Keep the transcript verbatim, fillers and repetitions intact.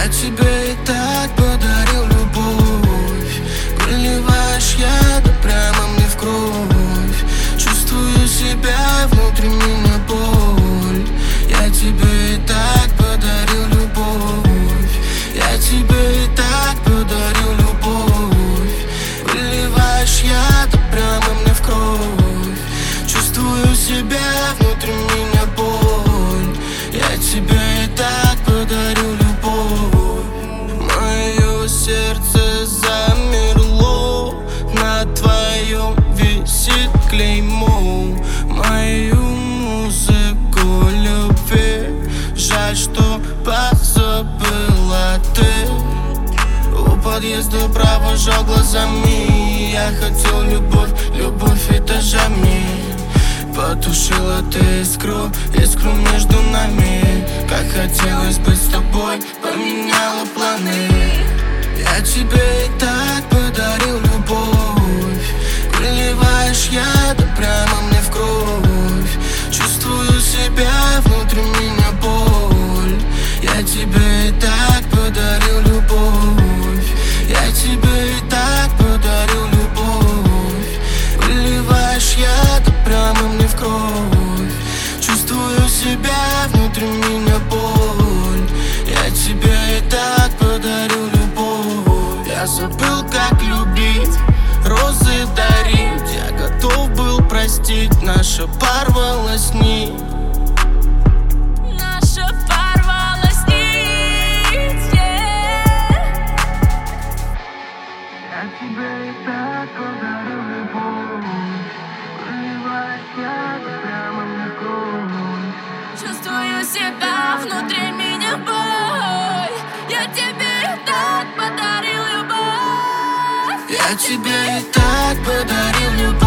Я тебе и так подарил любовь. Выливаешь яд прямо мне в кровь. Чувствую себя, внутри меня боль. Я тебе и так подарил любовь. Я тебе и так подарил любовь. Выливаешь яд прямо мне в кровь. Чувствую себя, внутри меня боль. Я тебе и так подарю любовь. Мое сердце замерло, на твоем висит клеймо. Мою музыку любви жаль, что позабыла ты. У подъезда провожал глазами. Я хотел любовь, любовь этажами. Потушила ты искру, искру между нами. Как хотелось быть с тобой, поменяла планы. Я тебе и так подарил любовь. Выливаешь яд прямо мне в кровь. Чувствую себя, внутри меня боль. Я тебе и так подарил любовь. Я тебе и так подарил любовь. Выливаешь яд прямо мне в кровь. Чувствую себя, внутри меня боль. Я тебе и так подарю любовь. Я забыл, как любить, розы дарить. Я готов был простить, наша порвалась нить. Наша порвалась нить, yeah. Я тебе и так подарю любовь. Выливаешь яд прямо мне в кровь. Чувствую себя, внутри меня боль. Я тебе и так подарил любовь. Я тебе и так подарил любовь.